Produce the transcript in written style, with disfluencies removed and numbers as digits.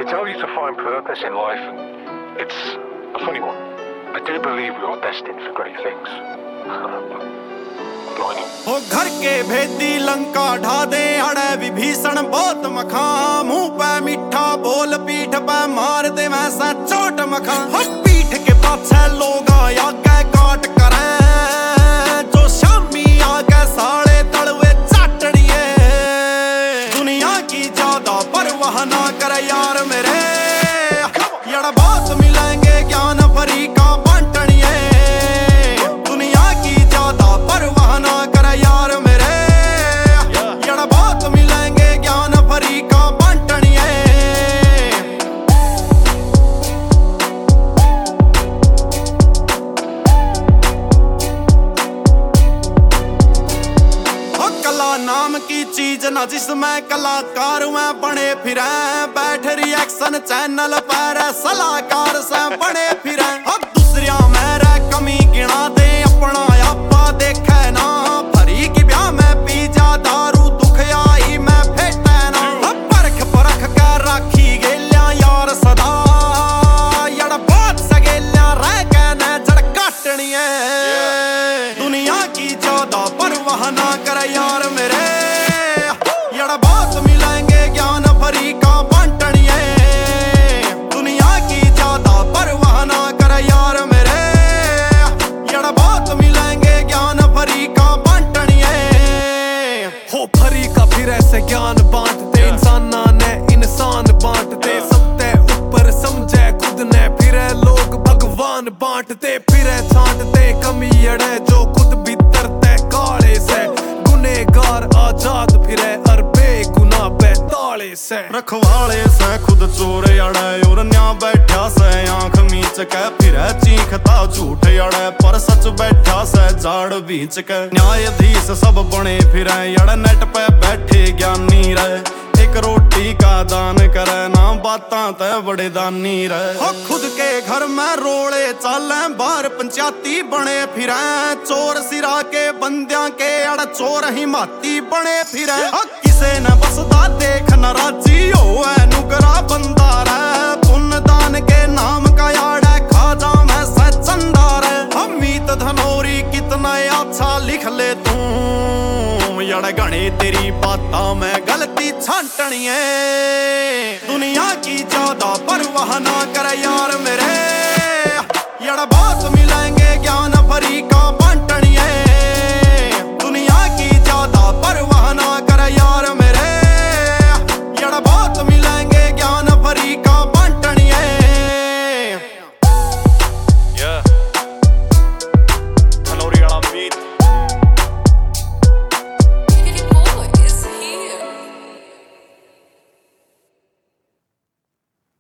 tell you to find purpose in life, and it's a funny one. I do believe we are destined for great things. ओ घर के भेदी लंका ढा दे अड़े विभीषण बहुत मखा मुंह पे मीठा बोल पीठ पे मार दे वैसा चोट मखा पीठ के पाछे लोग आया के काट करे जो शामी आगे साले तड़वे चाटड़िए दुनिया की ज्यादा परवाह ना करे यार मेरे यड़ा बहुत मिलेंगे ज्ञान भरी का बांटनिए दुनिया की ज्यादा परवाह ना करे यार मेरे यड़ा बहुत मिलेंगे ज्ञान भरी का बांटनिए कला नाम की चीज ना जिसमें कलाकार में बने फिरे बैठ रिएक्शन चैनल पर सलाहकार से बने फिरे दूसरिया मेरे कमी गिना दे अपना आपा देखे ना भरी की ब्याह में पी जा दारू दुख आई मैं फेटे ना परख परख कर राखी गेलिया यार सदा यड़ बहुत सगेलिया रह के न जड़ काटनिए दुनिया की ज्यादा परवाह ना करे यार मेरे यड़ा बहुत मिलेंगे ज्ञान भरी का बांटनिए दुनिया की ज्यादा परवाह ना करे यार मेरे यड़ा बहुत मिलेंगे ज्ञान भरी का बांटनिए हो भरी का फिर ऐसे ज्ञान बांटते इंसाना ने इंसान बांटते सबते ऊपर समझे खुद ने फिर लोग भगवान बांटते फिर छांटते कमी अड़े जो खुद भीतर ते काले से गुनेगार आजाद फिरे और बेगुनाह बेताले से रखवाले से खुद चोर अड़े और न्या बैठा से आंख मीच के फिरे चीखता झूठ अड़े पर सच बैठा से जाड़ बीच के न्यायाधीश सब बने फिरे अड़े नेट पे बैठे ज्ञानी रहे एक रोटी का दान करे ना बातां ते बड़े दानी रहे खुद के घर में रोले चाले बाहर पंचायती बने फिरे चोर सिरा के बंदियां के अड़ चोर ही माती बने फिरे किसे न बसदा देख न राजी हो नुकरा बंदा रे पुण्य दान के नाम का याड़ा खा जा मैं सचंदा रे अमित धनौरी कितना अच्छा लिख ले तू यड़ गणे तेरी बाता में गलती छांटनिए दुनिया की ज्यादा परवाह ना करे यार मेरे यड़ बहुत